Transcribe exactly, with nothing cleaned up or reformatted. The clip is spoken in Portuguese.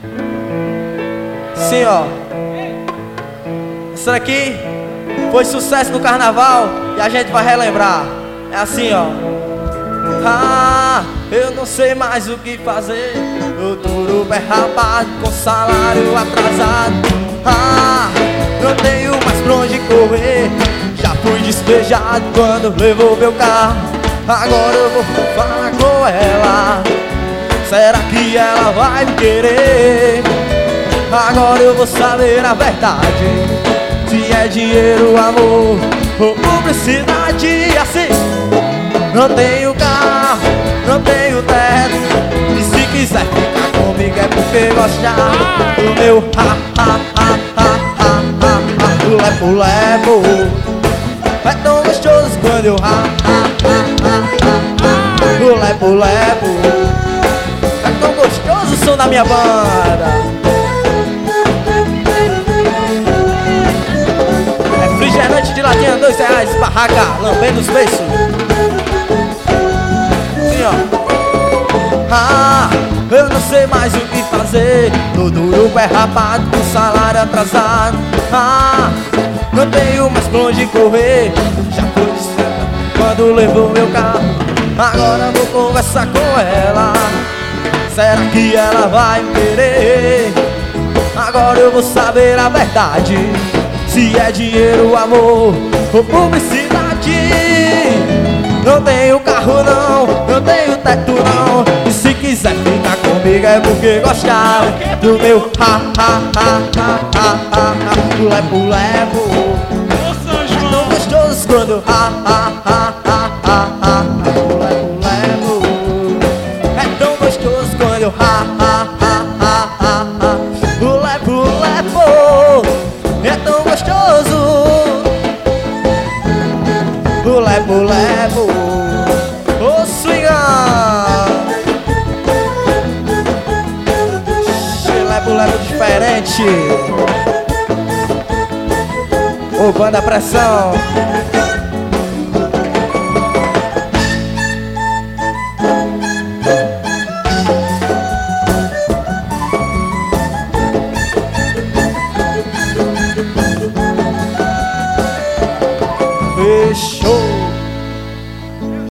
Sim, ó. Isso daqui foi sucesso no carnaval e a gente vai relembrar. É assim, ó. Ah, eu não sei mais o que fazer. Eu duro pé rapado com salário atrasado. Ah, não tenho mais pra onde correr. Já fui despejado quando levou meu carro. Agora eu vou falar com ela. Será que ela vai me querer? Agora eu vou saber a verdade. Se é dinheiro, amor ou publicidade. Assim, não tenho carro, não tenho teto. E se quiser ficar comigo é porque gosta do meu ha, ha, ha, ha, ha, ha, ha. O lepo, lepo é tão gostoso quando eu ha, ha, ha, ha, ha. O lepo, lepo é tão gostoso o som da minha banda. Refrigerante de latinha, dois reais, barraca, lambendo os beiços. Sim, ó. Ah, eu não sei mais o que fazer. Tô duro, pé rapado, com salário atrasado. Ah, não tenho mais pra onde correr. Já fui distante quando levou meu carro. Agora vou conversar com ela. Será que ela vai me querer? Agora eu vou saber a verdade. Se é dinheiro, amor ou publicidade. Não tenho carro não, não tenho teto não. E se quiser ficar comigo é porque gosta do meu ha, ha, ha, ha, ha, ha, ha. Lepo, lepo é tão gostoso quando ha, ha, ha, ha, ha, ha. Lepo, lepo é tão gostoso quando eu ha, ha, ha, ha, ha, ha. O lepo, lepo é tão gostoso. O lepo, lepo, o swingar. Lepo, lepo diferente. Ô, banda pressão.